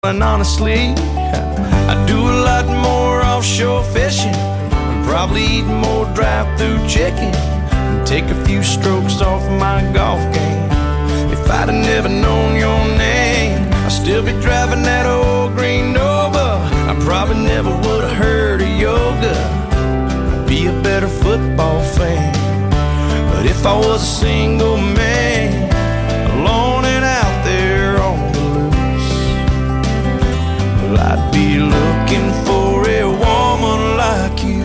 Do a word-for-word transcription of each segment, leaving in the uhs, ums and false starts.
And honestly, I do a lot more offshore fishing, probably eat more drive-through chicken, and take a few strokes off my golf game. If I'd have never known your name, I'd still be driving that old green Nova. I probably never would have heard of yoga. I'd be a better football fan. But if I was a single man, alone and out there on the loose, well, I'd be looking for a woman like you.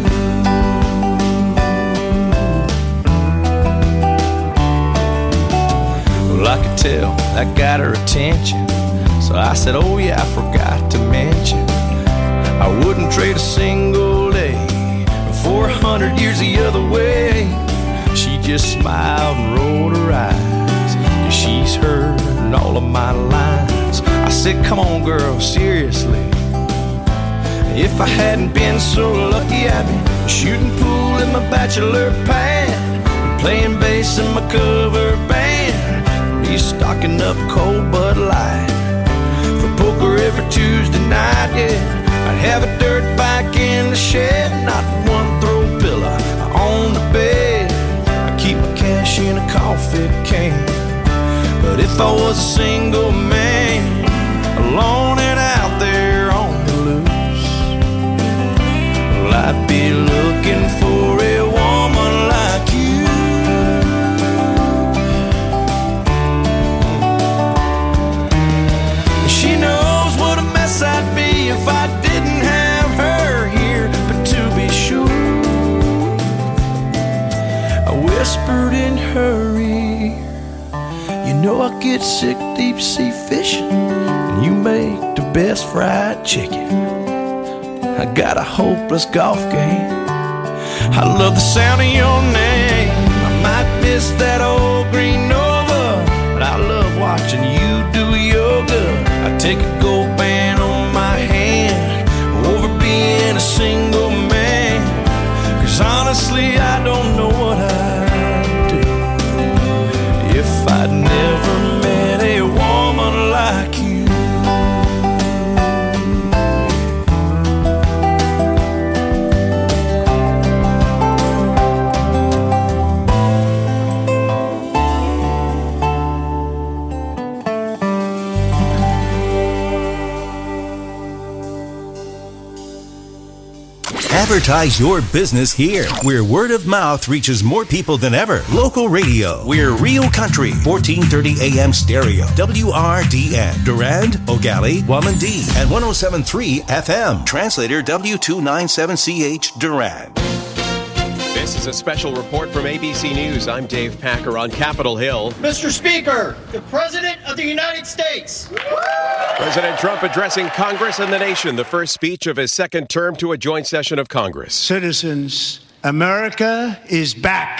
Well, I could tell that got her attention, so I said, oh yeah, I forgot to mention, I wouldn't trade a single day for a hundred years the other way. She just smiled and rolled her eyes, 'cause she's heard all of my lines. I said, come on girl, seriously, if I hadn't been so lucky, I'd be shooting pool in my bachelor pad, and playing bass in my cover band, be stocking up cold Bud Light for poker every Tuesday night, yeah. I'd have a dirt bike in the shed, not one throw pillow on the bed. I keep my cash in a coffee can. But if I was a single man, alone and out there on the loose, well, I'd be looking for a woman like you. She knows what a mess I'd be if I didn't have her here. But to be sure, I whispered in her ear, you know I get sick deep sea fishing, and you make the best fried chicken. I got a hopeless golf game. I love the sound of your name. I might miss that old green Nova, but I love watching you do yoga. I take a gold band on my hand over being a single man, 'cause honestly I don't know what I'd do if I'd never met a woman like you. Advertise your business here, where word of mouth reaches more people than ever. Local radio. We're Real Country, fourteen thirty A M stereo. W R D N. Durand, Ogali, Wamandee, and one oh seven point three F M. Translator W two ninety-seven C H, Durand. This is a special report from A B C News. I'm Dave Packer on Capitol Hill. Mister Speaker, the President of the United States. President Trump addressing Congress and the nation, the first speech of his second term to a joint session of Congress. Citizens, America is back.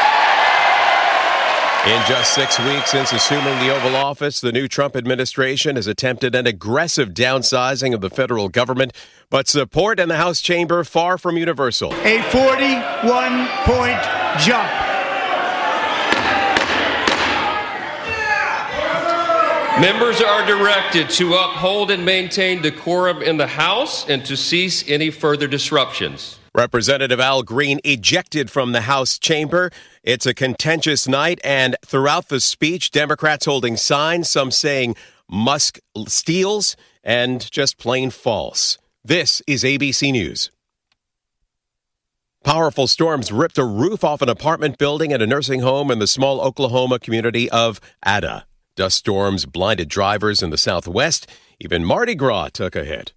In just six weeks since assuming the Oval Office, the new Trump administration has attempted an aggressive downsizing of the federal government, but support in the House chamber far from universal. A forty-one point jump. Members are directed to uphold and maintain decorum in the House and to cease any further disruptions. Representative Al Green ejected from the House chamber. It's a contentious night, and throughout the speech, Democrats holding signs, some saying Musk steals, and just plain false. This is A B C News. Powerful storms ripped a roof off an apartment building and a nursing home in the small Oklahoma community of Ada. Dust storms blinded drivers in the southwest. Even Mardi Gras took a hit.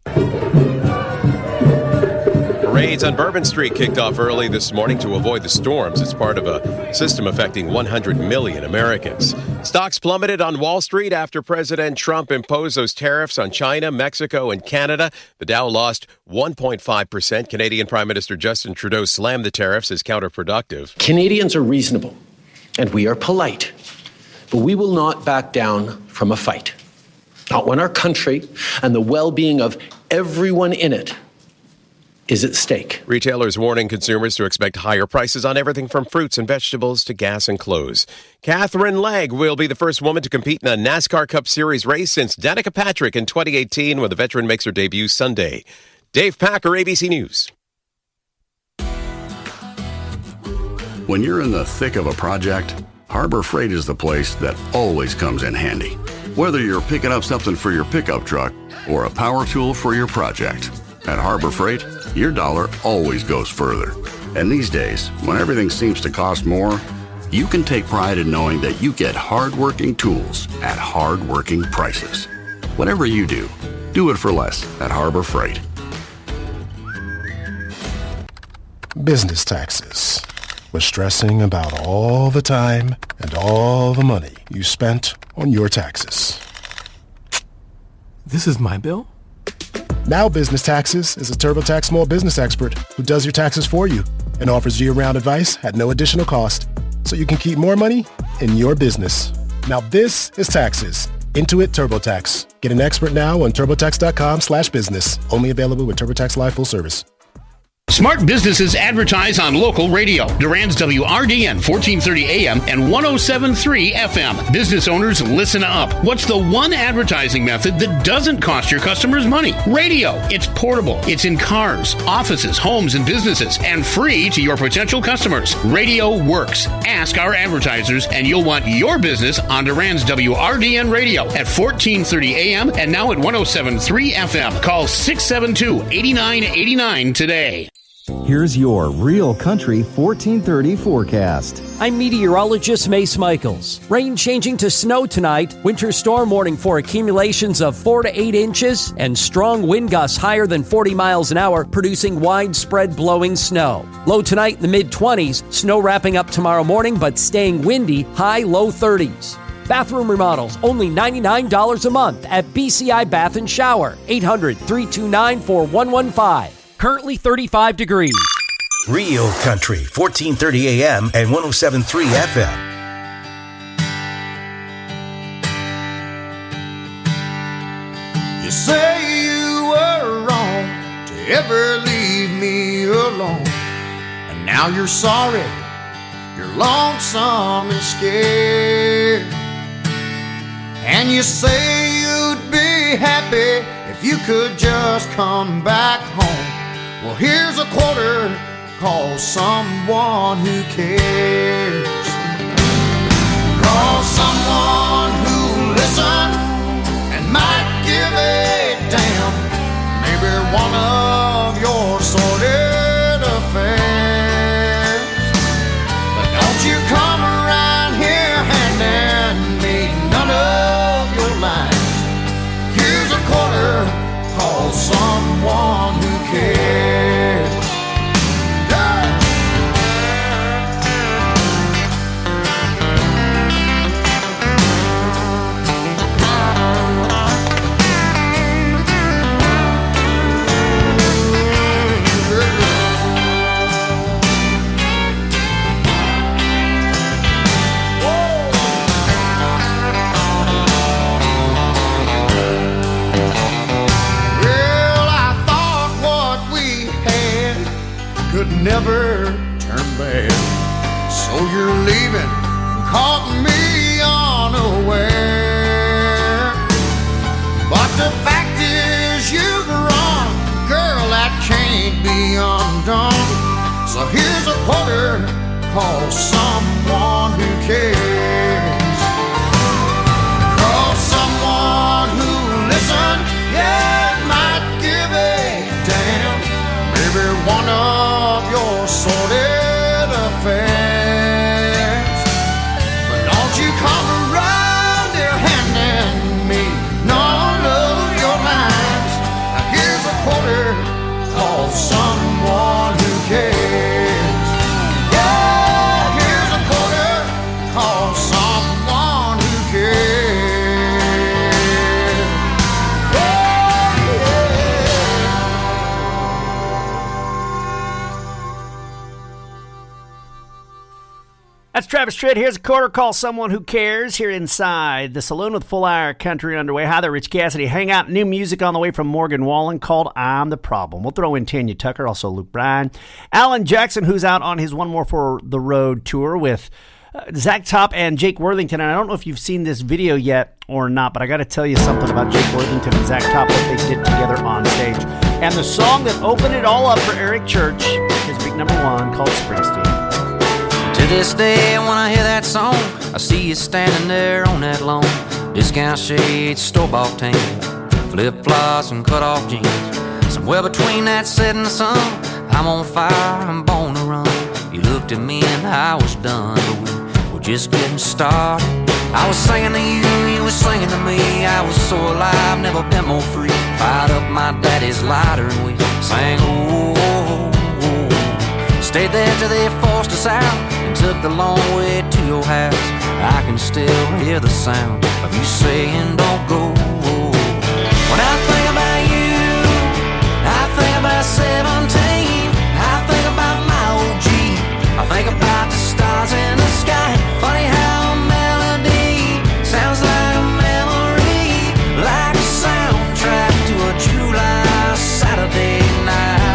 Parades on Bourbon Street kicked off early this morning to avoid the storms. It's part of a system affecting one hundred million Americans. Stocks plummeted on Wall Street after President Trump imposed those tariffs on China, Mexico, and Canada. The Dow lost one point five percent. Canadian Prime Minister Justin Trudeau slammed the tariffs as counterproductive. Canadians are reasonable, and we are polite, but we will not back down from a fight. Not when our country and the well-being of everyone in it is at stake. Retailers warning consumers to expect higher prices on everything from fruits and vegetables to gas and clothes. Katherine Legge will be the first woman to compete in a NASCAR Cup Series race since Danica Patrick in twenty eighteen, when the veteran makes her debut Sunday. Dave Packer, A B C News. When you're in the thick of a project, Harbor Freight is the place that always comes in handy. Whether you're picking up something for your pickup truck or a power tool for your project, at Harbor Freight, your dollar always goes further. And these days, when everything seems to cost more, you can take pride in knowing that you get hard-working tools at hard-working prices. Whatever you do, do it for less at Harbor Freight. Business taxes. Was stressing about all the time and all the money you spent on your taxes. This is my bill? Now Business Taxes is a TurboTax small business expert who does your taxes for you and offers year-round advice at no additional cost, so you can keep more money in your business. Now this is taxes. Intuit TurboTax. Get an expert now on TurboTax.com slash business. Only available with TurboTax Live full service. Smart businesses advertise on local radio. Durand's W R D N fourteen thirty A M and one oh seven point three F M. Business owners, listen up. What's the one advertising method that doesn't cost your customers money? Radio. It's portable. It's in cars, offices, homes, and businesses, and free to your potential customers. Radio works. Ask our advertisers, and you'll want your business on Durand's W R D N radio at fourteen thirty A M and now at one oh seven point three F M. Call six seven two, eight nine eight nine today. Here's your Real Country fourteen thirty forecast. I'm meteorologist Mace Michaels. Rain changing to snow tonight. Winter storm warning for accumulations of four to eight inches and strong wind gusts higher than forty miles an hour, producing widespread blowing snow. Low tonight in the mid-twenties. Snow wrapping up tomorrow morning, but staying windy, high low thirties. Bathroom remodels, only ninety-nine dollars a month at B C I Bath and Shower. eight hundred, three two nine, four one one five. Currently thirty-five degrees. Real Country, fourteen thirty A M and one oh seven point three F M. You say you were wrong to ever leave me alone, and now you're sorry, you're lonesome and scared. And you say you'd be happy if you could just come back home. Well, here's a quarter, call someone who cares. Call someone who'll listen and might give a damn. Maybe one of your sordid affairs. But don't you come around here handing me none of your lines. Here's a quarter, call someone who cares. Never turn back. So you're leaving, caught me unaware. But the fact is you've run, girl, that can't be undone. So here's a quarter, call someone who cares. Call someone who listen, yeah, might give a damn. Maybe one of your sordid affairs. But don't you come around here handing me none of your lines. Now here's a quarter, call someone who cares. Yeah, here's a quarter, call That's Travis Tritt. Here's a quarter. Call someone who cares here inside the saloon with Full Hour Country underway. Hi there, Rich Cassidy. Hang out. New music on the way from Morgan Wallen called I'm the Problem. We'll throw in Tanya Tucker, also Luke Bryan. Alan Jackson, who's out on his One More for the Road tour with uh, Zach Top and Jake Worthington. And I don't know if you've seen this video yet or not, but I got to tell you something about Jake Worthington and Zach Top, what they did together on stage. And the song that opened it all up for Eric Church, his big number one, called Springsteen. To this day, when I hear that song, I see you standing there on that lawn. Discount shades, store-bought tan, flip-flops and cut-off jeans. Somewhere between that setting sun, I'm on fire, I'm born to run. You looked at me and I was done, but we were just getting started. I was singing to you, you were singing to me. I was so alive, never been more free. Fired up my daddy's lighter and we sang, oh, oh, oh. Stayed there till they forced us out. Took the long way to your house. I can still hear the sound of you saying don't go. When I think about you, I think about seventeen. I think about my O G. I think about the stars in the sky. Funny how a melody sounds like a memory, like a soundtrack to a July Saturday night.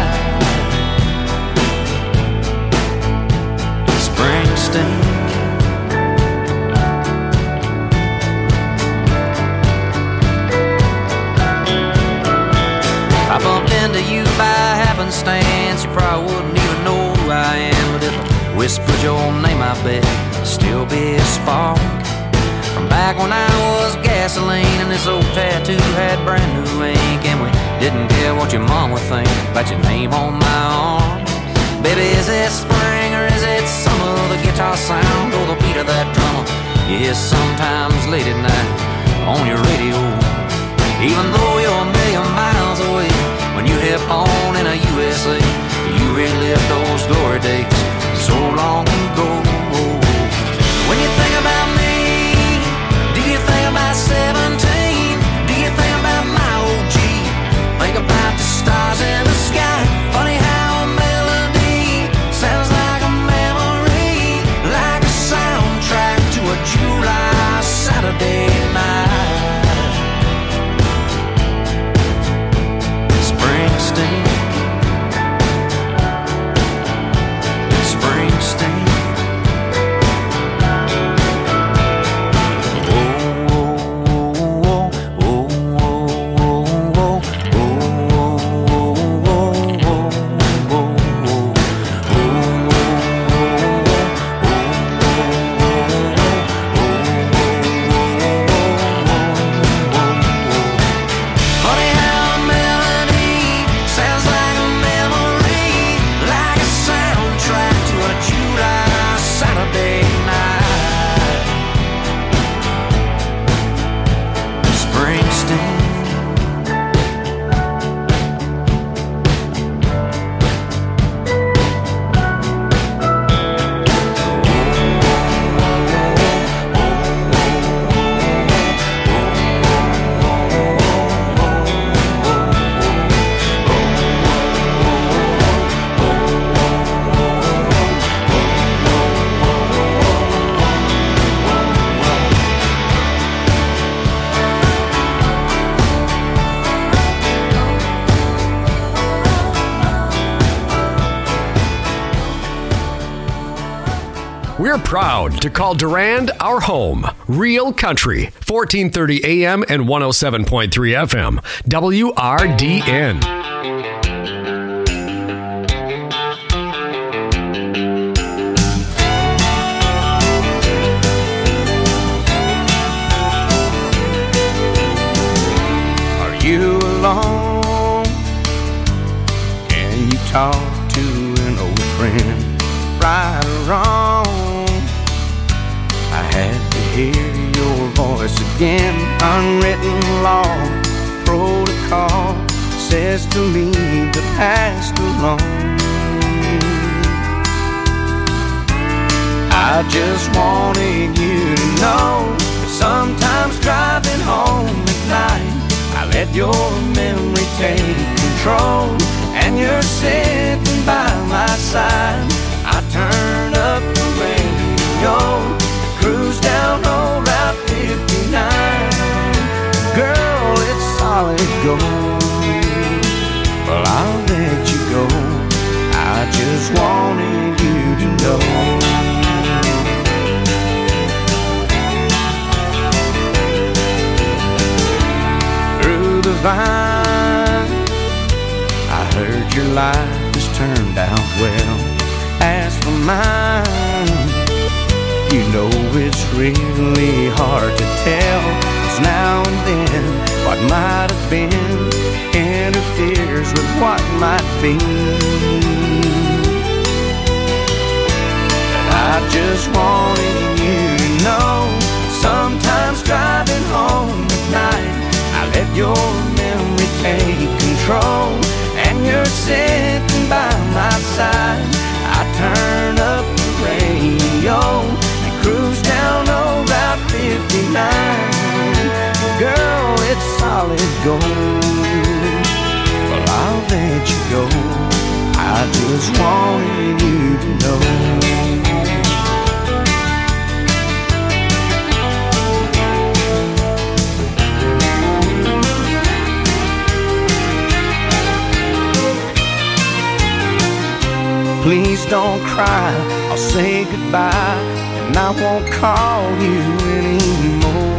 I bumped into you by happenstance. You probably wouldn't even know who I am, but if I whispered your name, I bet it'd still be a spark from back when I was gasoline and this old tattoo had brand new ink, and we didn't care what your mom would think about your name on my arm. Baby, is it spring or is it summer? The guitar sound or the beat of that drummer? Yes, sometimes late at night on your radio. Even though you're a million miles away, when you hit on in a U S A, you relive those glory days so long ago. When you think about me, do you think about seventeen? Do you think about my O G? Think about the stars in the sky. Funny how a melody sounds like a memory, like a soundtrack to a July Saturday night. Springsteen, Springsteen. We're proud to call Durand our home. Real Country, fourteen thirty A M and one oh seven point three F M. W R D N. Are you alone? Can you talk to an old friend? Right or wrong, I had to hear your voice again. Unwritten law, protocol says to leave the past alone. I just wanted you to know that sometimes driving home at night, I let your memory take control, and you're sitting by my side. I turn up the radio your life has turned out well. As for mine, you know it's really hard to tell, 'cause now and then what might have been interferes with what might be. But I just wanted you to know, sometimes driving home at night, I let your memory take control, and you're sitting by my side. I turn up the radio and cruise down old Route fifty-nine. Girl, it's solid gold. Well, I'll let you go. I just wanted you to know. Please don't cry, I'll say goodbye, and I won't call you anymore.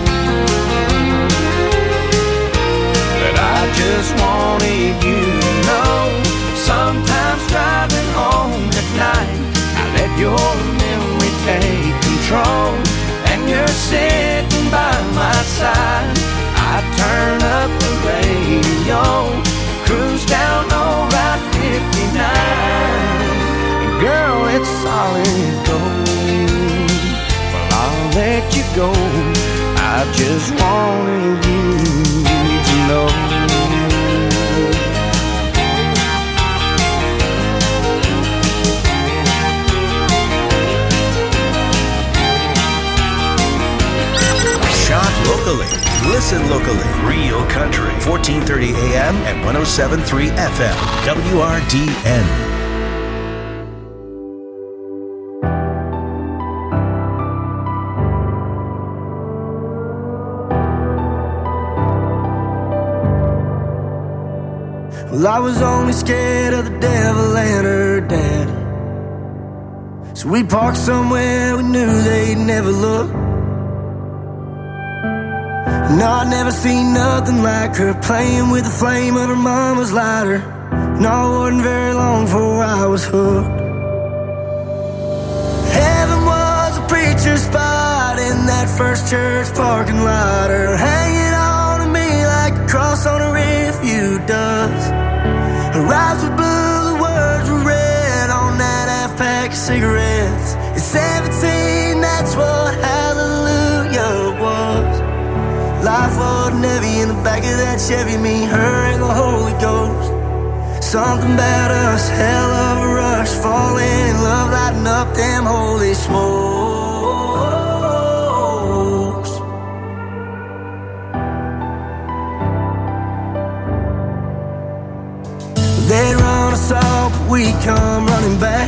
But I just wanted you to know, sometimes driving home at night, I let your memory take control, and you're sitting by my side. I turn up the radio, cruise down old Route fifty-nine. Girl, it's solid gold. Well, I'll let you go. I just wanted you to know. Shop locally. Listen locally. Real Country. fourteen thirty A M and one oh seven point three F M. W R D N. Well, I was only scared of the devil and her dad, so we parked somewhere we knew they'd never look. No, I'd never seen nothing like her, playing with the flame of her mama's lighter. No, it wasn't very long before I was hooked. Heaven was a preacher's spot in that first church parking lot, her hanging on to me like a cross on a refuge does. Her eyes were blue, the words were red on that half pack of cigarettes. At seventeen, that's what hallelujah was. Life wasn't heavy in the back of that Chevy, me, her, and the Holy Ghost. Something about us, hell of a rush, falling in love, lighting up them holy smokes. They'd run us off, but we come running back,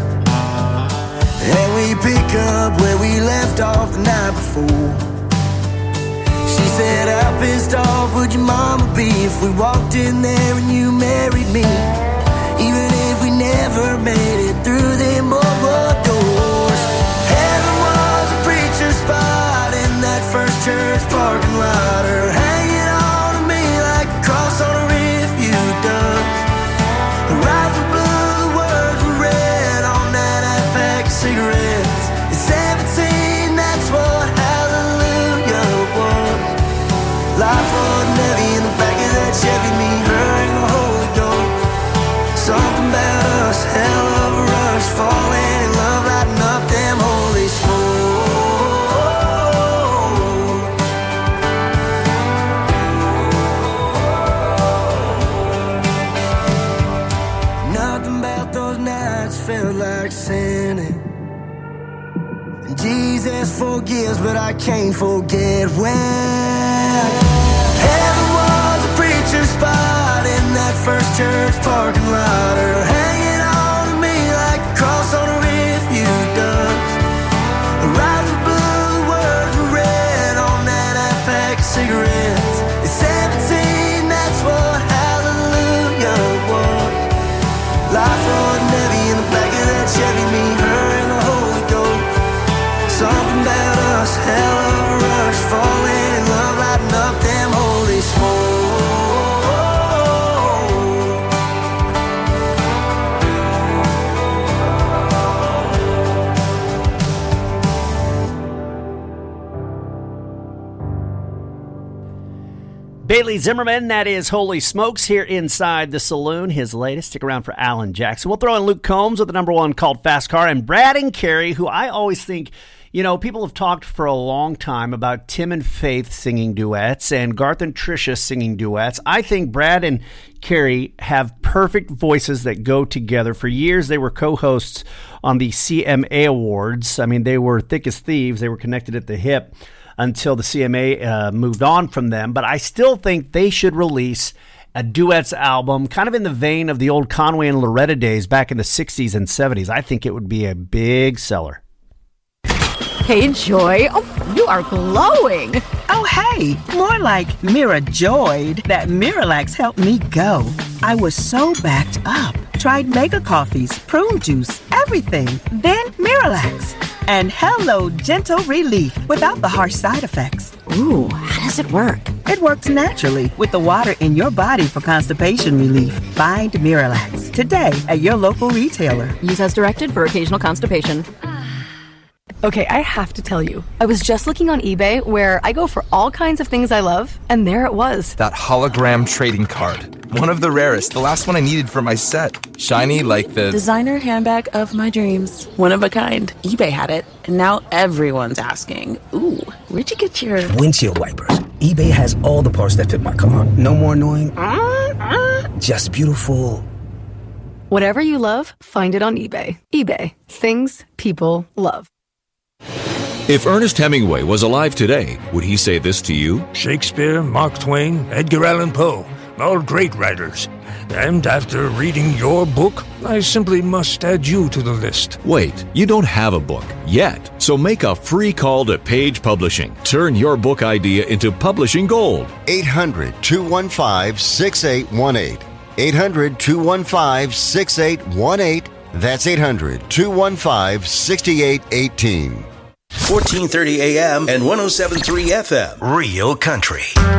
and we pick up where we left off the night before. She said, how pissed off would your mama be if we walked in there and you married me, even if we never made it through them boardwalk doors. Heaven was a preacher's spot in that first church parking lot, her hanging on to me like a cross on a refuge does. Her eyes were blue, the words were red on that half pack of cigarettes. At seventeen, that's what hallelujah was. Life wasn't heavy in the back of that Chevy, me, her, and the Holy Ghost. Something about us, hell of a rush, falling in love, lighting up them holy smokes. Nothing about those nights felt like sinning. Jesus forgives, but I can't forget when heaven was a preacher's spot in that first church parking lot, her hanging on to me like a cross on a refuge does. Her eyes were blue, the words were red on that half pack of cigarettes. At seventeen, that's what hallelujah was. Life wasn't heavy in the back of that Chevy, me, her, and the Holy Ghost. Something about us, hell of a rush, falling in love, lighting up them holy smokes. Bailey Zimmerman, that is Holy Smokes here inside the saloon. His latest. Stick around for Alan Jackson. We'll throw in Luke Combs with the number one called Fast Car, and Brad and Carrie, who I always think, you know, people have talked for a long time about Tim and Faith singing duets and Garth and Trisha singing duets. I think Brad and Carrie have perfect voices that go together. For years, they were co-hosts on the C M A Awards. I mean, they were thick as thieves. They were connected at the hip until the C M A uh, moved on from them. But I still think they should release a duets album, kind of in the vein of the old Conway and Loretta days back in the sixties and seventies. I think it would be a big seller. Hey, Joy. Oh, you are glowing. Oh, hey. More like Mira joyed that Miralax helped me go. I was so backed up. Tried mega coffees, prune juice, everything. Then Miralax. And hello, gentle relief without the harsh side effects. Ooh, how does it work? It works naturally with the water in your body for constipation relief. Find Miralax today at your local retailer. Use as directed for occasional constipation. Okay, I have to tell you, I was just looking on eBay where I go for all kinds of things I love, and there it was. That hologram trading card. One of the rarest, the last one I needed for my set. Shiny like the... designer handbag of my dreams. One of a kind. eBay had it, and now everyone's asking, ooh, where'd you get your... windshield wipers. eBay has all the parts that fit my car. No more annoying... just beautiful... Whatever you love, find it on eBay. eBay. Things people love. If Ernest Hemingway was alive today, would he say this to you? Shakespeare, Mark Twain, Edgar Allan Poe, all great writers. And after reading your book, I simply must add you to the list. Wait, you don't have a book yet. So make a free call to Page Publishing. Turn your book idea into publishing gold. eight hundred, two one five, six eight one eight. eight hundred, two one five, six eight one eight. That's eight hundred, two one five, six eight one eight. fourteen thirty A M and one oh seven point three F M. Real Country.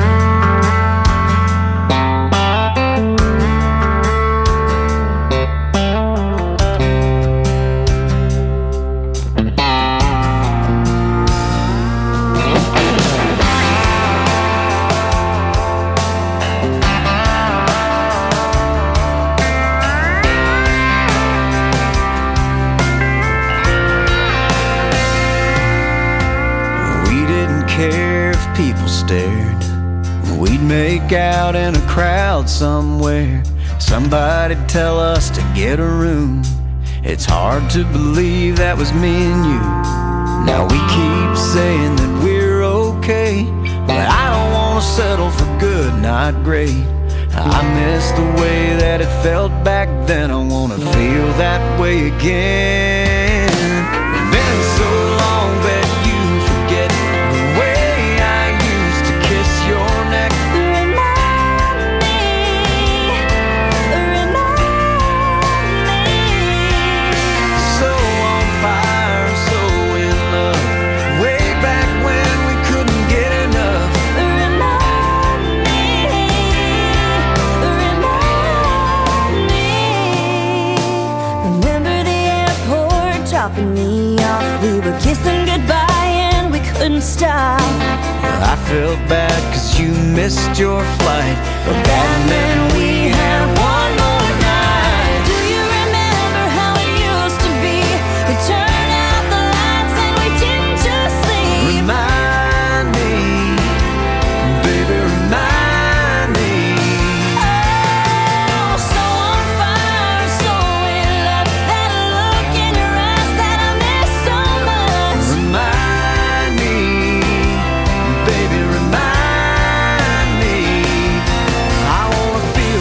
We'd make out in a crowd somewhere. Somebody'd tell us to get a room. It's hard to believe that was me and you. Now we keep saying that we're okay, but I don't want to settle for good, not great. I miss the way that it felt back then. I want to feel that way again. It's been so long that you forget the way I used to kiss your neck. Remind me, remind me. So on fire, so in love, way back when we couldn't get enough. Remind me, remind me. Remember the airport dropping me off. We were kissing goodbye and we couldn't stop. I felt bad cause you missed your flight, but that meant we had one more night. Do you remember how it used to be? We turned out the lights and we didn't just sleep. Remind me, baby, remind me. Oh, so on fire, so in love. That look in your eyes that I miss so much. Remind me, baby, remind me. I wanna feel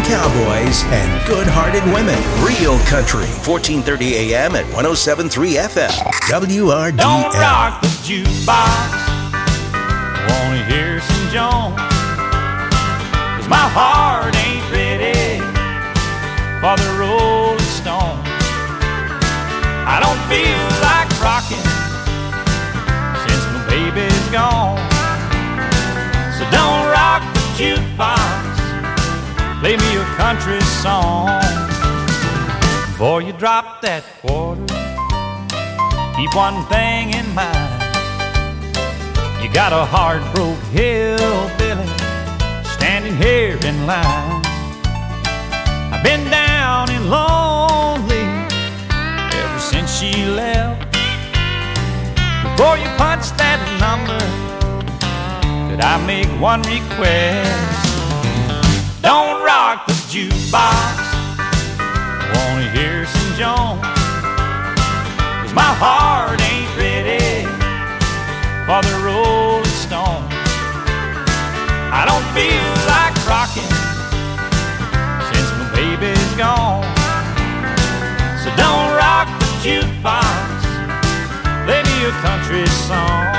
cowboys, and good-hearted women. Real Country, fourteen thirty A M at one oh seven point three F M. W R D L. Don't rock the jukebox. Wanna hear some Jones? 'Cause my heart ain't ready for the Rolling Stone. I don't feel like rocking since my baby's gone. So don't rock the jukebox, play me a country song. Before you drop that quarter, keep one thing in mind. You got a heart-broke hillbilly standing here in line. I've been down and lonely ever since she left. Before you punch that number, could I make one request? Don't rock the jukebox, I wanna hear some Jones. 'Cause my heart ain't ready for the Rolling Stone. I don't feel like rocking since my baby's gone. So don't rock the jukebox, play me a country song.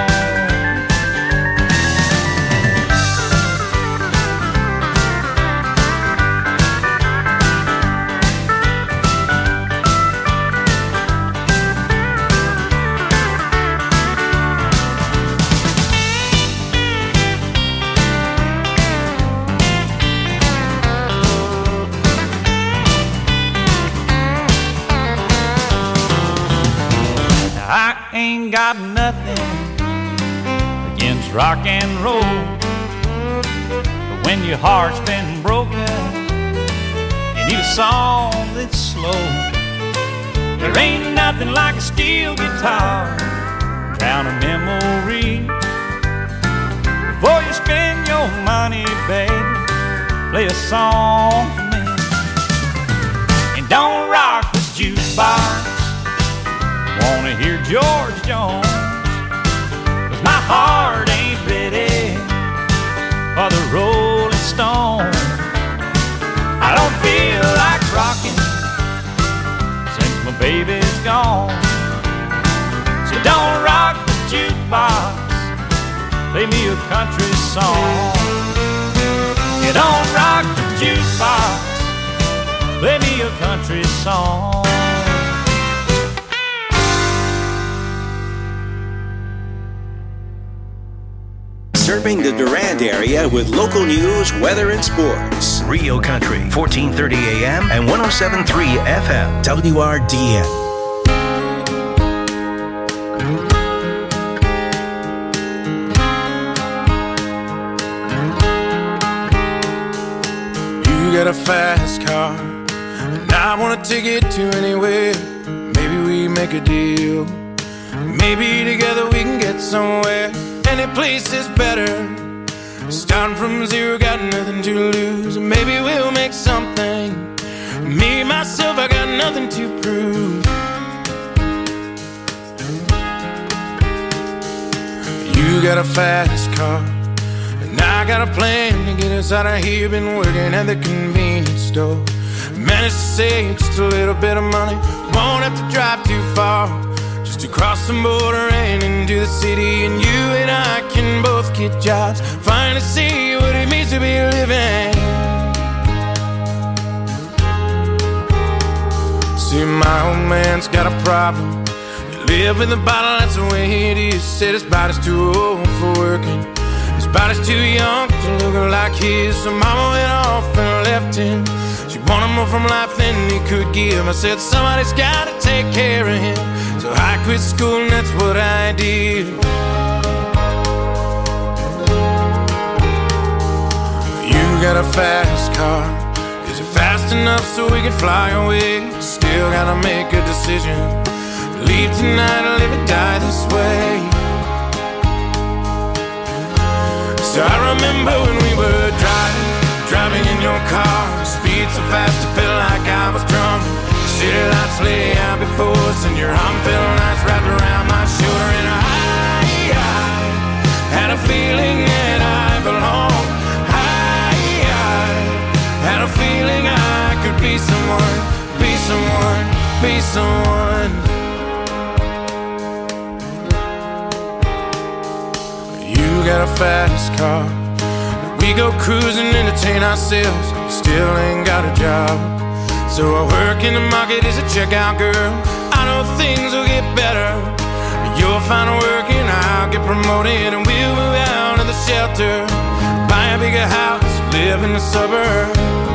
I ain't got nothing against rock and roll, but when your heart's been broken, you need a song that's slow. There ain't nothing like a steel guitar, drown a memory. Before you spend your money, baby, play a song for me. And don't rock the jukebox, wanna hear George Jones. 'Cause my heart ain't ready for the Rolling Stone. I don't feel like rocking since my baby's gone. So don't rock the jukebox, play me a country song. You don't rock the jukebox, play me a country song. Serving the Durand area with local news, weather, and sports. Real Country, fourteen thirty A M and one oh seven point three F M. W R D N. You got a fast car, and I wanna take it to anywhere. Maybe we make a deal. Maybe together we can get somewhere. Any place is better. Starting from zero, got nothing to lose. Maybe we'll make something. Me, myself, I got nothing to prove. You got a fast car, and I got a plan to get us out of here. Been working at the convenience store. Managed to save just a little bit of money. Won't have to drive too far, just to cross the border and into the city. And you and I can both get jobs, finally see what it means to be living. See, my old man's got a problem. They live in the bottle, that's the way it is. Said his body's too old for working, his body's too young to look like his. So mama went off and left him. She wanted more from life than he could give. I said somebody's gotta take care of him. So I quit school and that's what I did. You got a fast car, is it fast enough so we can fly away? Still gotta make a decision, leave tonight or live or die this way. So I remember when we were driving, driving in your car, speed so fast it felt like I was drunk. City lights lay out before us, and your arm felt nice wrapped around my shoulder. And I, I had a feeling that I belonged. I, I had a feeling be someone. You got a fast car, we go cruising, entertain ourselves. Still ain't got a job, so I work in the market as a checkout girl. I know things will get better. You'll find work and I'll get promoted, and we'll move out of the shelter, buy a bigger house, live in the suburbs.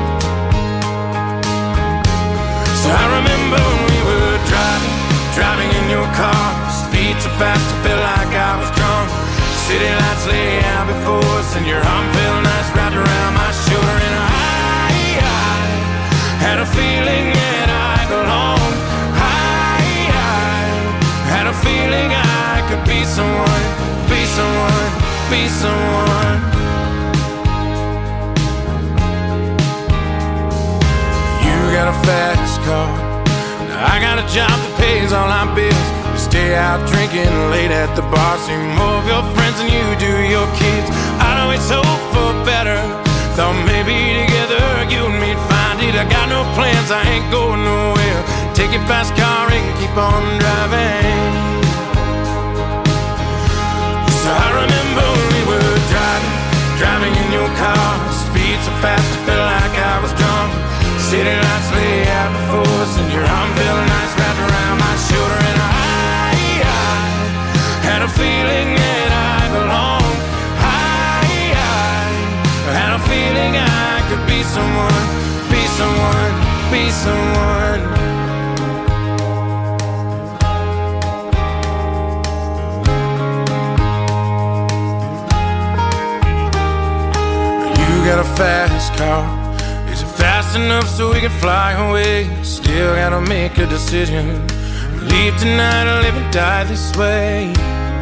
So I remember when we were driving, driving in your car, speed so fast I felt like I was drunk. City lights lay out before us, and your arm felt nice wrapped around my shoulder. And I, I had a feeling that I belonged. I, I had a feeling I could be someone, be someone, be someone. You got a fast car, I got a job that pays all our bills. We stay out drinking late at the bar, see more of your friends than you do your kids. I'd always hope for better, thought maybe together you and me'd find it. I got no plans, I ain't going nowhere. Take your fast car and keep on driving. So I remember when we were driving, driving in your car, speed so fast I felt like I was drunk. City lights lay out before us, and your arm felt nice wrapped around my shoulder. And I, I had a feeling that I belonged. I, I had a feeling I could be someone, be someone, be someone. You got a fast car, is it fast enough so we can fly away? Still gotta make a decision, leave tonight or live and die this way.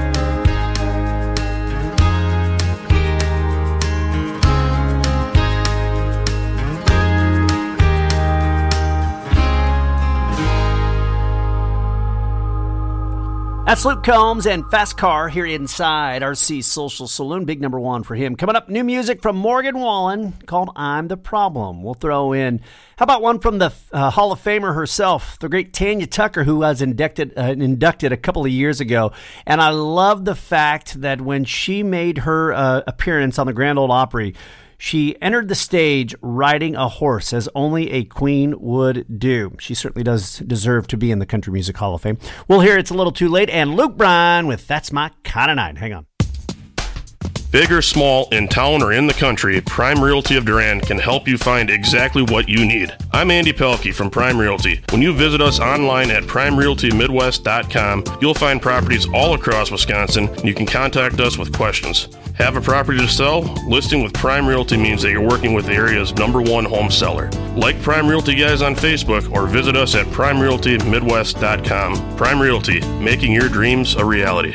That's Luke Combs and Fast Car here inside R C Social Saloon. Big number one for him. Coming up, new music from Morgan Wallen called I'm the Problem. We'll throw in, how about one from the uh, Hall of Famer herself, the great Tanya Tucker, who was inducted, uh, inducted a couple of years ago. And I love the fact that when she made her uh, appearance on the Grand Ole Opry, she entered the stage riding a horse, as only a queen would do. She certainly does deserve to be in the Country Music Hall of Fame. We'll hear It's a Little Too Late, and Luke Bryan with That's My Kinda Night. Hang on. Big or small, in town or in the country, Prime Realty of Durand can help you find exactly what you need. I'm Andy Pelkey from Prime Realty. When you visit us online at prime realty midwest dot com, you'll find properties all across Wisconsin, and you can contact us with questions. Have a property to sell? Listing with Prime Realty means that you're working with the area's number one home seller. Like Prime Realty Guys on Facebook or visit us at prime realty midwest dot com. Prime Realty, making your dreams a reality.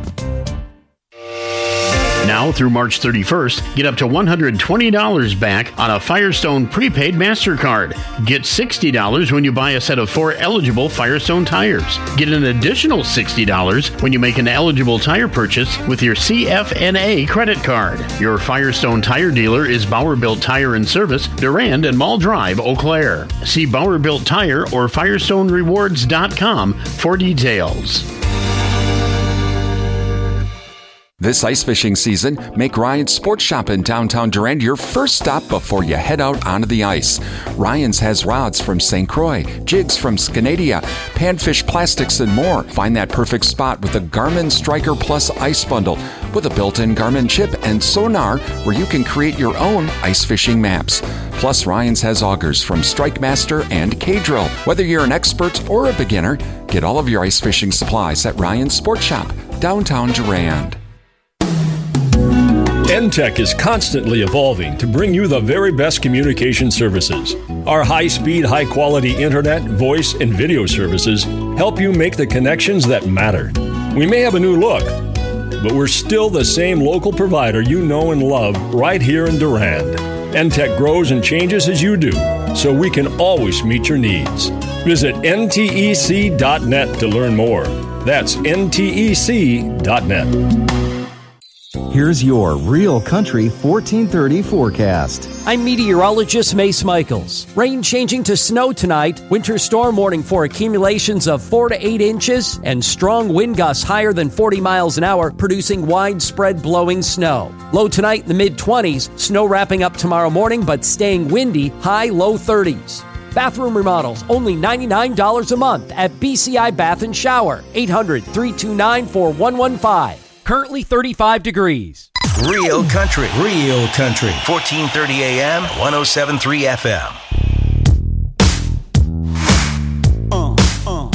Now through March thirty-first, get up to one hundred twenty dollars back on a Firestone prepaid MasterCard. Get sixty dollars when you buy a set of four eligible Firestone tires. Get an additional sixty dollars when you make an eligible tire purchase with your C F N A credit card. Your Firestone tire dealer is Bauer Built Tire and Service, Durand and Mall Drive, Eau Claire. See Bauer Built Tire or firestone rewards dot com for details. This ice fishing season, make Ryan's Sports Shop in downtown Durand your first stop before you head out onto the ice. Ryan's has rods from Saint Croix, jigs from Scanadia, panfish plastics, and more. Find that perfect spot with the Garmin Striker Plus Ice Bundle with a built-in Garmin chip and sonar where you can create your own ice fishing maps. Plus, Ryan's has augers from Strike Master and K-Drill. Whether you're an expert or a beginner, get all of your ice fishing supplies at Ryan's Sports Shop, downtown Durand. N Tech is constantly evolving to bring you the very best communication services. Our high-speed, high-quality internet, voice, and video services help you make the connections that matter. We may have a new look, but we're still the same local provider you know and love right here in Durand. N Tech grows and changes as you do, so we can always meet your needs. Visit N T E C dot net to learn more. That's N T E C dot net. Here's your Real Country fourteen thirty forecast. I'm meteorologist Mace Michaels. Rain changing to snow tonight. Winter storm warning for accumulations of four to eight inches and strong wind gusts higher than forty miles an hour, producing widespread blowing snow. Low tonight in the mid-twenties. Snow wrapping up tomorrow morning, but staying windy, high low thirties. Bathroom remodels, only ninety-nine dollars a month at B C I Bath and Shower. eight hundred, three two nine, four one one five. Currently thirty-five degrees. Real Country. Real Country. fourteen thirty A M, one oh seven point three F M. Uh, uh.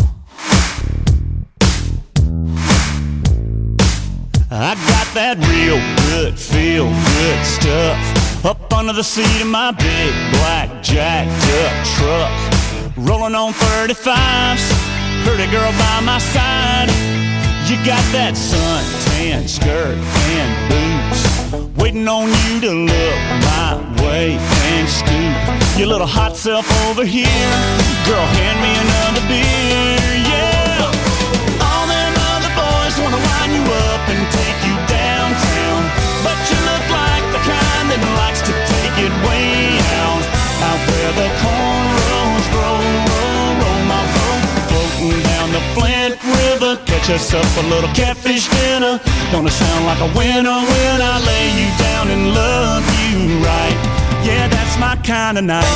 I got that real good, feel good stuff up under the seat of my big black jacked up truck. Rolling on thirty-fives, pretty girl by my side. You got that suntan skirt and boots, waiting on you to look my way and scoop your little hot self over here. Girl, hand me another beer, yeah. All them other boys wanna line you up and take you downtown, but you look like the kind that likes to take it way out, out where the cornrows grow, roll, roll my boat, floating down the Flint River. Catch us up a little catfish dinner. Gonna sound like a winner when I lay you down and love you right. Yeah, that's my kind of night.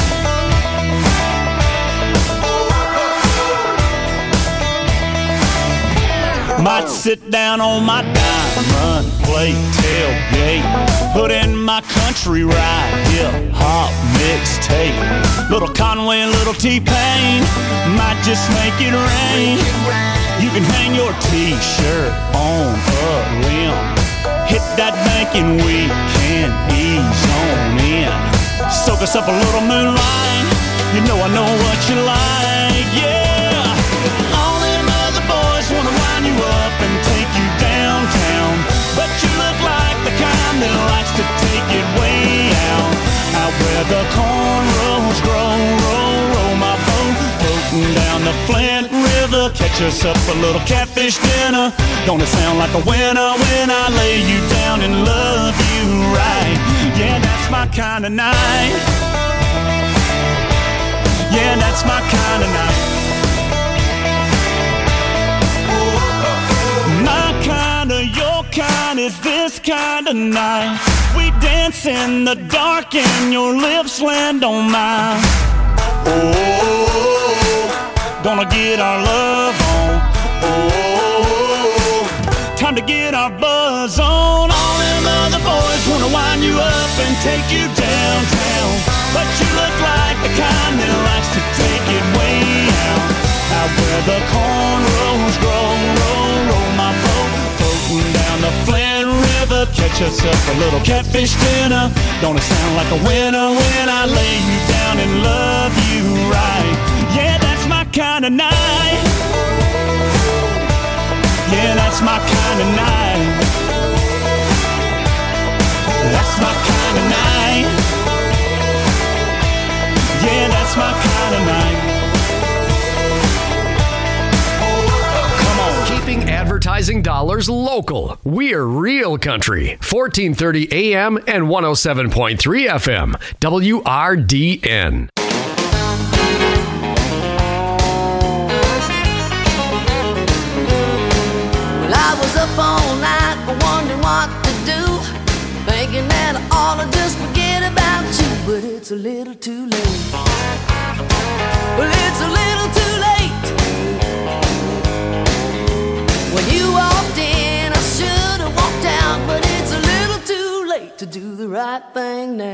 Might sit down on my diamond plate tailgate, put in my country ride, hip hop mixtape. Little Conway and little T-Pain might just make it rain. You can hang your t-shirt on a limb, hit that bank and we can ease on in. Soak us up a little moonlight, you know I know what you like, yeah. All them other boys wanna wind you up and take you downtown, but you look like the kind that likes to take it way out, out where the cornrows grow, roll, roll my boat, floating down the Flint River. Catch us up a little catfish dinner. Gonna sound like a winner when I lay you down and love you right. Yeah, that's my kind of night. Yeah, that's my kind of night. My kind of, your kind is this kind of night. We dance in the dark and your lips land on mine. Oh, gonna get our love on. Oh, time to get our buzz on. All them other boys wanna wind you up and take you downtown, but you look like the kind that likes to take it way out, out where the cornrows grow, roll, roll my boat, floating down the Flint River. Catch us up a little catfish dinner. Gonna sound like a winner when I lay you down and love you right. Yeah, that's my kind of night. Yeah, that's my kind of night. That's my kind of night. Yeah, that's my kind of night. Keeping advertising dollars local. We're Real Country. fourteen thirty A M and one oh seven point three F M. W R D N. Well, I was up all night wondering what to do, thinking that I ought to just forget about you, but it's a little too late. Well, it's a little too late. When you walked in, I should have walked out, but it's a little too late to do the right thing now.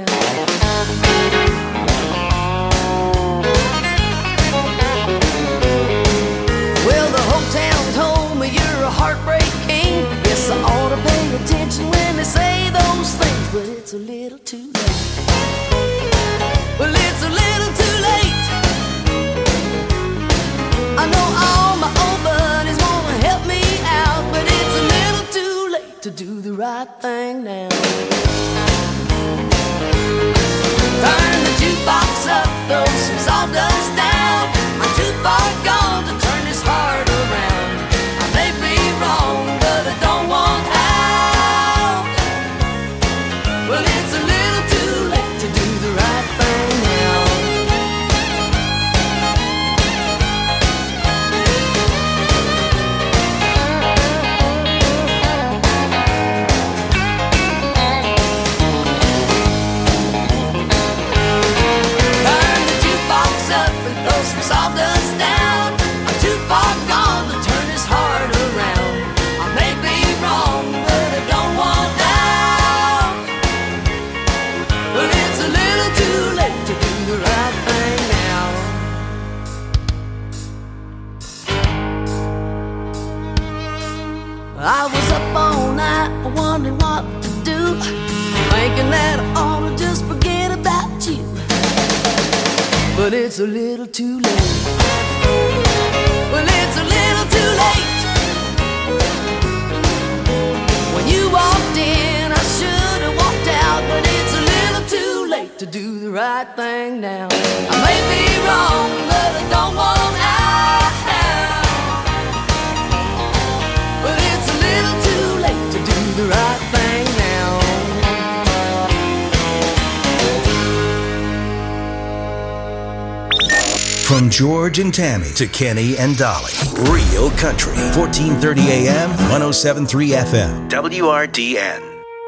Well, the whole town told me you're a heartbreak king. Guess I ought to pay attention when they say those things, but it's a little too late. Well, it's a little too late. I know all my old buddies wanna help me out, but it's a little too late to do the right thing now. Turn the jukebox up, throw some sawdust down. I'm too far gone to turn this heart around. I may be wrong, but I don't want out. I was up all night wondering what to do, thinking that I ought to just forget about you. But it's a little too late. Well, it's a little too late. When you walked in, I should have walked out, but it's a little too late to do the right thing now. I may be wrong, but I don't want out. But it's a little too late to do the right thing now. From George and Tammy to Kenny and Dolly. Real Country. fourteen thirty A M, one oh seven point three F M. W R D N.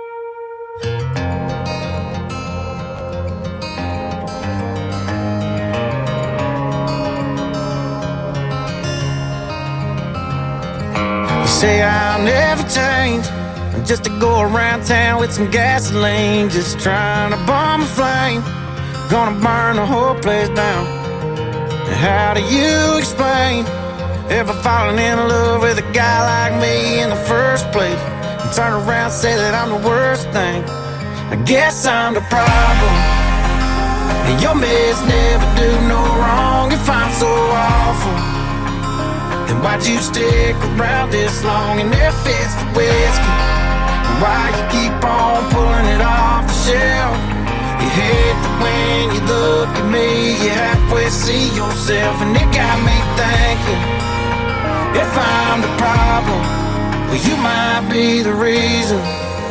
You say I'll never change, just to go around town with some gasoline, just trying to bomb a flame, gonna burn the whole place down. How do you explain ever falling in love with a guy like me in the first place, and turn around and say that I'm the worst thing? I guess I'm the problem, and your mess never do no wrong. If I'm so awful, then why'd you stick around this long? And if it's the whiskey, then why you keep on pulling it off the shelf? You hate that when you look at me, you halfway see yourself, and it got me thinking, if I'm the problem, well, you might be the reason.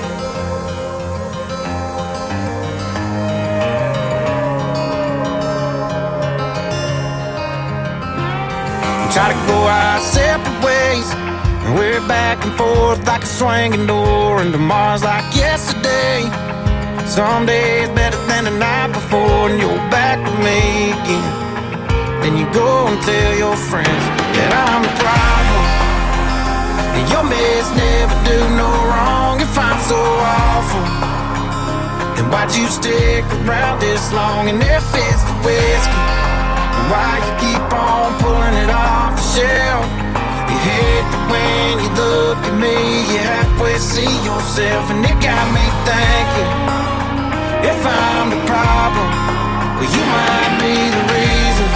We try to go our separate ways, and we're back and forth like a swinging door, and tomorrow's like yesterday. Some days better than the night before, and you're back with me again. Then you go and tell your friends that I'm the problem, and your mess never do no wrong. If I'm so awful, then why'd you stick around this long? And if it's the whiskey, then why you keep on pulling it off the shelf? You hate that when you look at me, you halfway see yourself, and it got me thinking, if I'm the problem, well, you might be the reason.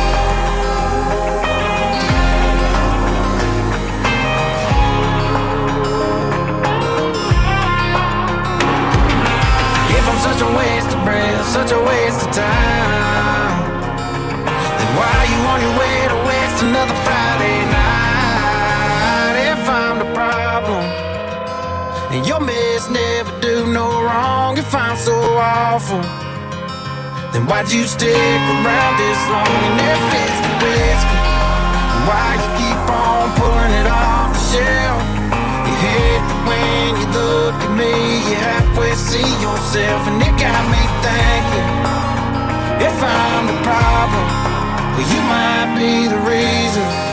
If I'm such a waste of breath, such a waste of time, then why are you on your way to waste another Friday night? If I'm the problem, and your mess never do no wrong. If I'm so awful, then why'd you stick around this long? And if it's the whiskey, then why you keep on pulling it off the shelf? You hate that when you look at me, you halfway see yourself, and it got me thinking, if I'm the problem, well, you might be the reason.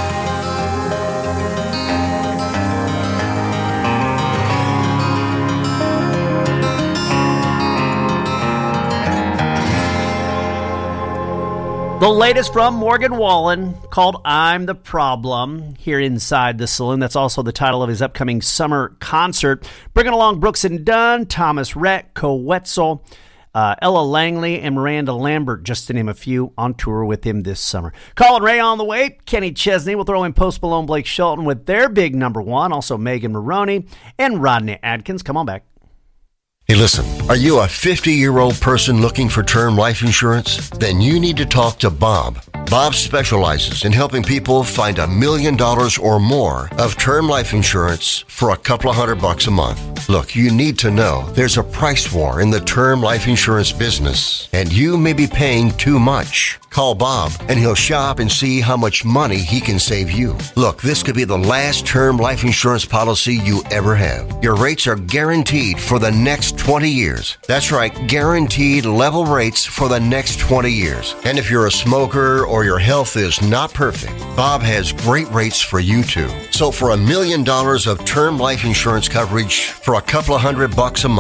The latest from Morgan Wallen, called I'm the Problem, here inside the saloon. That's also the title of his upcoming summer concert. Bringing along Brooks and Dunn, Thomas Rhett, Co Wetzel, uh, Ella Langley, and Miranda Lambert, just to name a few, on tour with him this summer. Colin Ray on the way. Kenny Chesney will throw in Post Malone, Blake Shelton with their big number one. Also Megan Maroney and Rodney Adkins. Come on back. Hey, listen, are you a fifty-year-old person looking for term life insurance? Then you need to talk to Bob. Bob specializes in helping people find a million dollars or more of term life insurance for a couple of hundred bucks a month. Look, you need to know there's a price war in the term life insurance business, and you may be paying too much. Call Bob, and he'll shop and see how much money he can save you. Look, this could be the last term life insurance policy you ever have. Your rates are guaranteed for the next twenty years. That's right, guaranteed level rates for the next twenty years. And if you're a smoker or your health is not perfect, Bob has great rates for you too. So for a million dollars of term life insurance coverage for a couple of hundred bucks a month,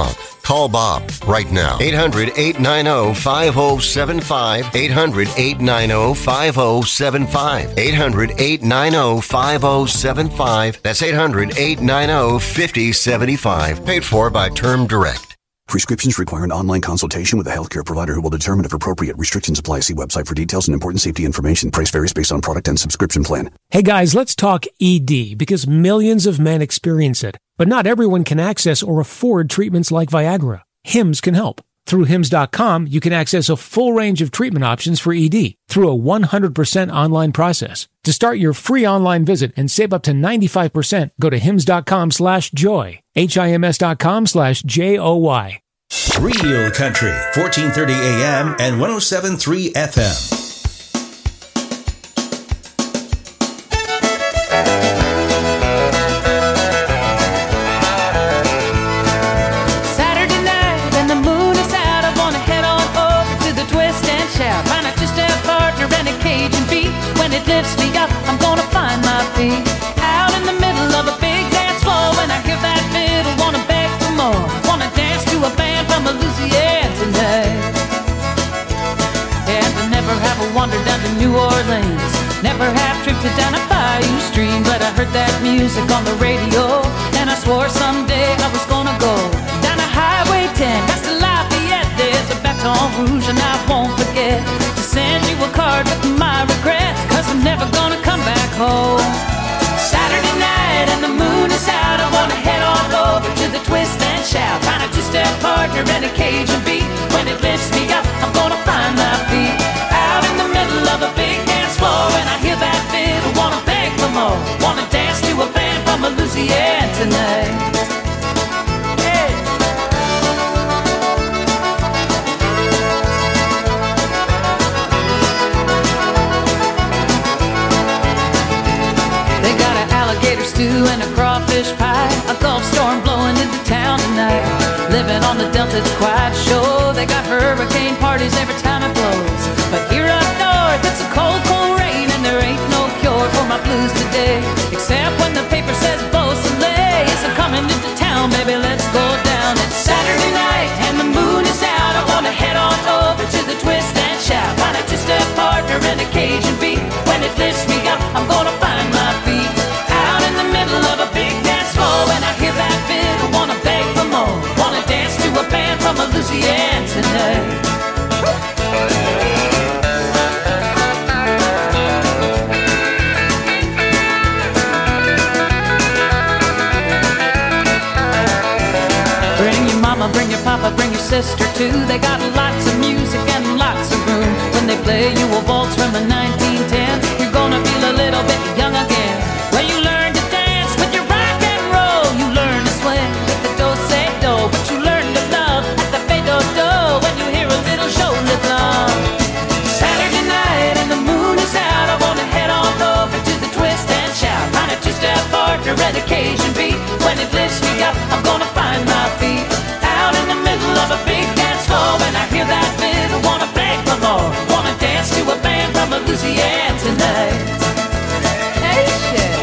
Call Bob right now. eight hundred, eight nine zero, five zero seven five. eight hundred, eight nine zero, five zero seven five. eight hundred, eight nine zero, five zero seven five. That's eight hundred, eight nine zero, five zero seven five. Paid for by Term Direct. Prescriptions require an online consultation with a healthcare provider who will determine if appropriate. Restrictions apply. See website for details and important safety information. Price varies based on product and subscription plan. Hey guys, let's talk E D because millions of men experience it. But not everyone can access or afford treatments like Viagra. Hims can help. Through hims dot com, you can access a full range of treatment options for E D through a one hundred percent online process. To start your free online visit and save up to ninety-five percent, go to hims dot com slash joy. H I M S dot com slash J O Y. Real Country, fourteen thirty A M and one oh seven point three F M. Lifts me up, I'm gonna find my feet out in the middle of a big dance floor. When I hear that fiddle, wanna beg for more, wanna dance to a band from Louisiana tonight. And I never have a wander down to New Orleans, never have drifted down a bayou stream, but I heard that music on the radio, and I swore someday I was gonna go down a Highway ten, past the Lafayette. There's a Baton Rouge, and I won't forget to send you a card with my regret, cause I'm never gonna come back home. Saturday night and the moon is out, I wanna head on over to the twist and shout, find a two-step partner and a Cajun beat. When it lifts me up, I'm gonna find my feet out in the middle of a big dance floor. When I hear that fiddle, wanna beg for more, wanna dance to a band from Louisiana tonight. And a crawfish pie, a Gulf storm blowing into town tonight. Living on the Delta, it's quite a show. They got hurricane parties every time it blows. But here up north, it's a cold, cold rain, and there ain't no cure for my blues today, except when the paper says Beau Soleil is coming into town. Baby, let's go down. It's Saturday night and the moon is out. I wanna head on over to the twist and shout, find a two-step partner and a Cajun beat. When it lifts me up, I'm gonna find my feet in the middle of a big dance floor. When I hear that fiddle, wanna beg for more, wanna dance to a band from Louisiana tonight. Bring your mama, bring your papa, bring your sister too. They got lots of music and lots of room. When they play you a waltz from the nineteen ten, you're gonna feel a little bit young again. When you learn Saturday night and the moon is out, I wanna head on over to the twist and shout, find a two-step partner and a Cajun beat. When it lifts me up, I'm gonna find my feet out in the middle of a big dance floor. When I hear that fiddle, wanna beg for more, wanna dance to a band from Louisiana tonight. Hey, shit.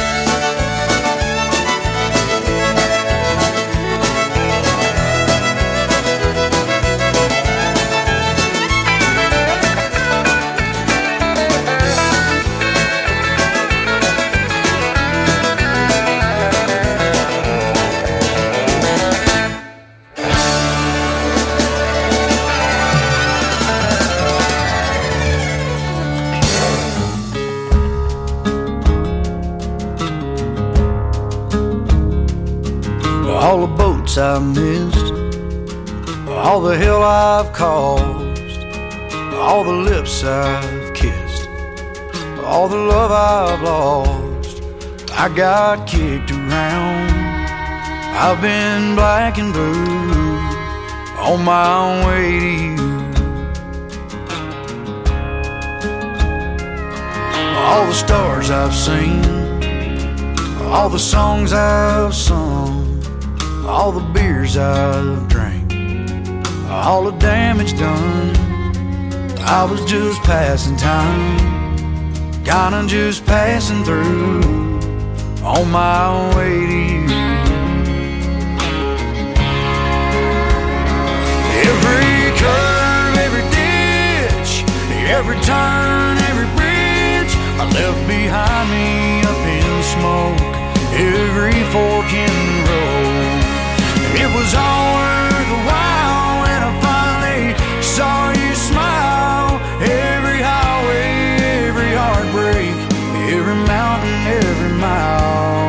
All the boats I missed, all the hell I've caused, all the lips I've kissed, all the love I've lost. I got kicked around, I've been black and blue on my way to you. All the stars I've seen, all the songs I've sung, all the beers I've drank, all the damage done. I was just passing time, kinda just passing through on my way to you. curve, every ditch, every turn, every bridge I left behind me up in smoke, every fork in the road. It was all worth the while when I finally saw you smile. Every highway, every heartbreak, every mountain, every mile.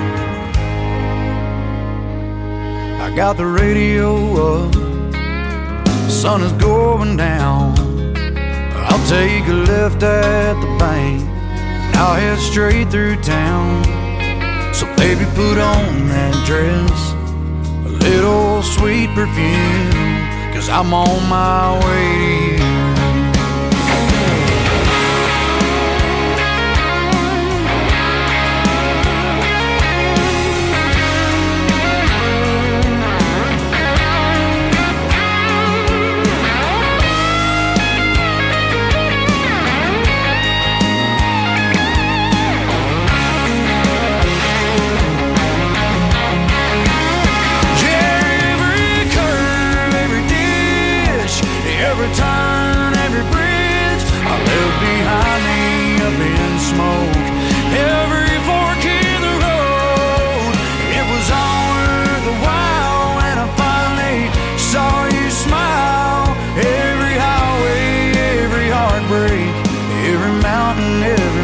I got the radio up, the sun is going down. I'll take a left at the bank, and I'll head straight through town. So baby, put on that dress, a little sweet perfume, 'cause I'm on my way to you. Every turn, every bridge I left behind me up in smoke, every fork in the road. It was all worth the while when I finally saw you smile. Every highway, every heartbreak, every mountain, every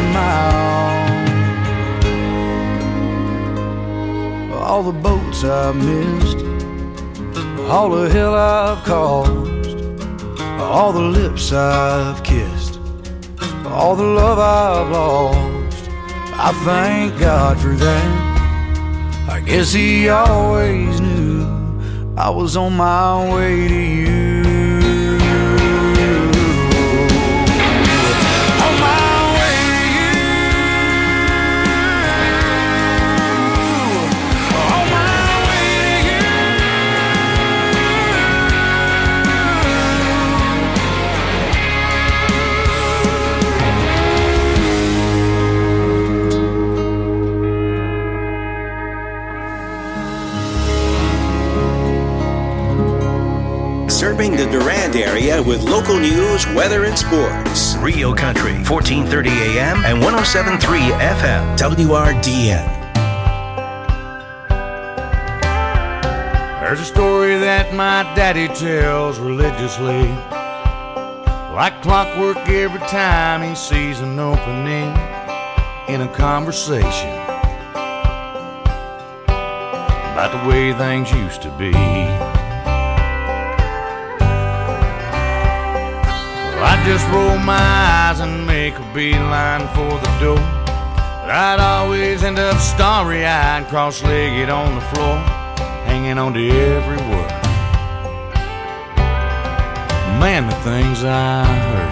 mile. All the boats I've missed, all the hell I've caused, all the lips I've kissed, all the love I've lost. I thank God for that. I guess He always knew I was on my way to you. On my way to you. On my way to you. Serving the Durand area with local news, weather, and sports. Rio Country, fourteen thirty A M and one oh seven point three F M, W R D N. There's a story that my daddy tells religiously, like clockwork every time he sees an opening in a conversation about the way things used to be. I just roll my eyes and make a beeline for the door, but I'd always end up starry-eyed, cross-legged on the floor, hanging on to every word. Man, the things I heard.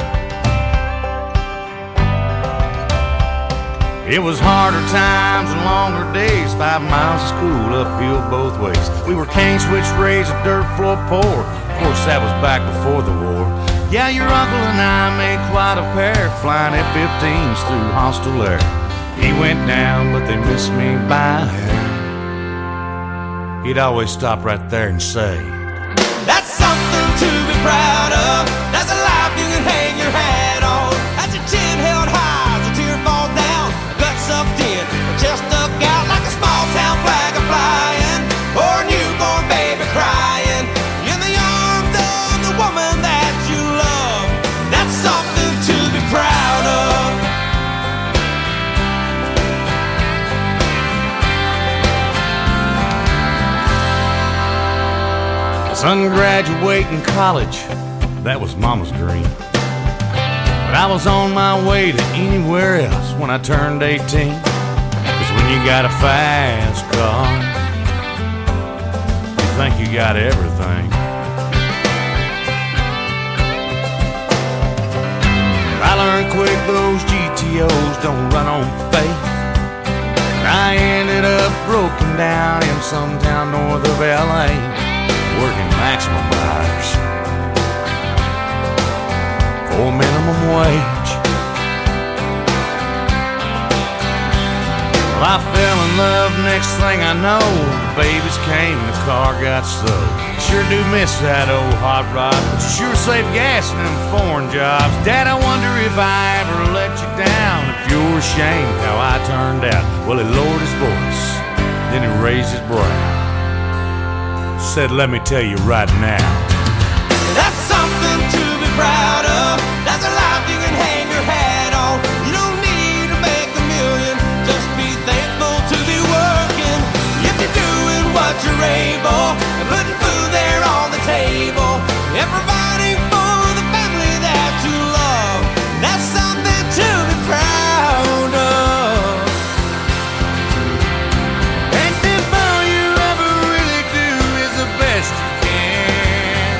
It was harder times and longer days, five miles of school uphill both ways. We were cane switch raised, a dirt floor poor. Of course, that was back before the war. Yeah, your uncle and I made quite a pair, flying F fifteens through hostile air. He went down, but they missed me by a hair. He'd always stop right there and say, "That's something to be proud of. That's a life you can hang your hat on. That's your chin held high as a tear falls down, gut sucked in, chest stuck out like a small town flag a flying, or a newborn baby crying in the arms of the woman that you love. That's something to be proud of." Son graduating college, that was Mama's dream. But I was on my way to anywhere else when I turned eighteen. Cause when you got a fast car, you think you got everything. I learned quick those G T Os don't run on faith. I ended up broken down in some town north of L A, working maximum hours for minimum wage. Well, I fell in love, next thing I know, the babies came and the car got slow. Sure do miss that old hot rod, but you sure save gas in them foreign jobs. Dad, I wonder if I ever let you down, if you're ashamed how I turned out. Well, he lowered his voice, then he raised his brow, said, let me tell you right now, that's something to be proud of. That's a life you can hang your hat on. You don't need to make a million, just be thankful to be working. If you're doing what you're able, and putting food there on the table, and providing for the family that you love, that's something to be proud of. And if all you ever really do is the best you can,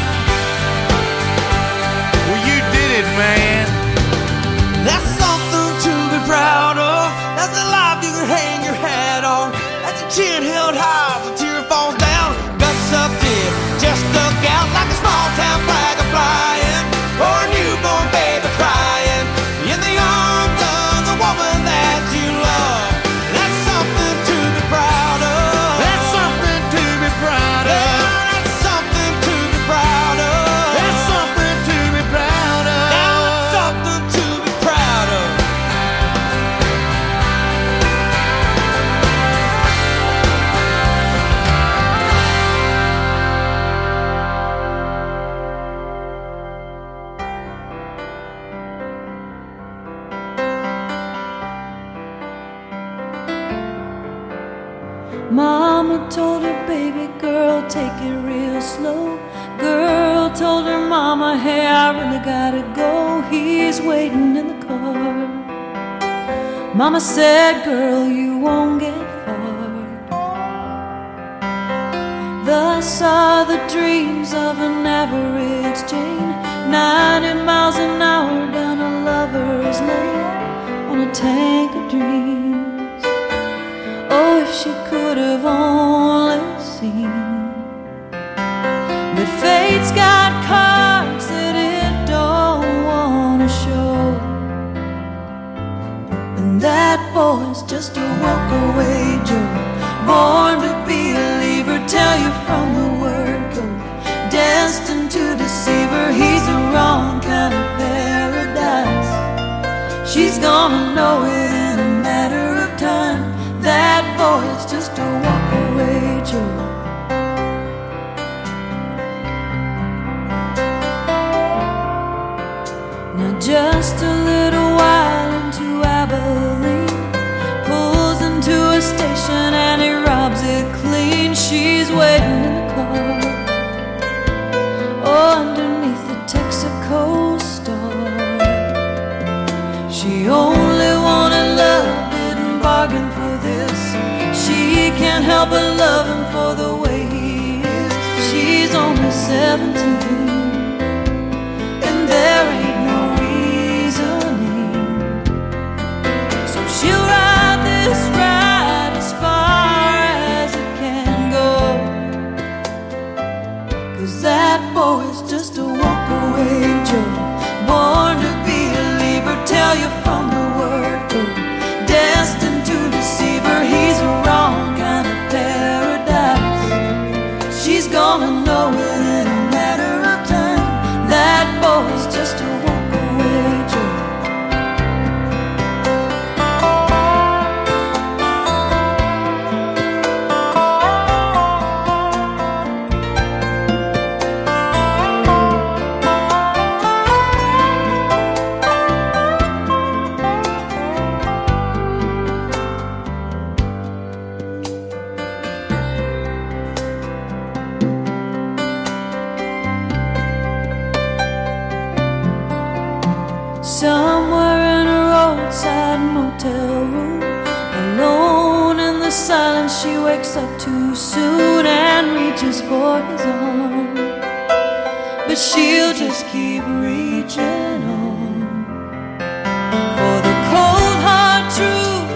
well, you did it, man. That's something to be proud of. That's a life you can hang your hat on. That's a chin held high, the tear falls down. Guts up deep, just stuck out like a small town flag a flying, or a newborn baby crying in the arms of the woman that you love. That's something to be proud of. That's something to be proud of. Yeah, that's something to be proud of. That's something to be proud of. That's something to be proud of. Mama told her baby girl, take it real slow. Girl told her mama, hey, I really gotta go. He's waiting in the car. Mama said, girl, you won't get far. Thus are the dreams of an average Jane, ninety miles an hour down a lover's lane on a tank of dreams. Oh, if she could have only seen, but fate's got cards that it don't wanna show, and that boy's just a walk-away Joe, born to be a leaver, tell you from the word go, destined to deceive her, he's the wrong kind of paradise. She's gonna know it in a matter of time. That boy's just a walk-away Joe. Now just a little while into Abilene, pulls into a station and he robs it clean. She's waiting in the car, oh, underneath the Texaco star. She only wanted love, didn't bargain for this. She can't help but love him for the way he is. She's only seventeen, and there ain't no reasoning, so she'll ride this ride as far as it can go, 'cause that boy's just a walk-away Joe, born to be a leaver, tell you from the word go, destined to deceive her, he's a wrong kind of paradise. She's gonna know it in a matter of time. That boy's just a walk-away Joe. Somewhere in a roadside motel room, alone in the silence, she wakes up too soon and reaches for his arm, but she'll just keep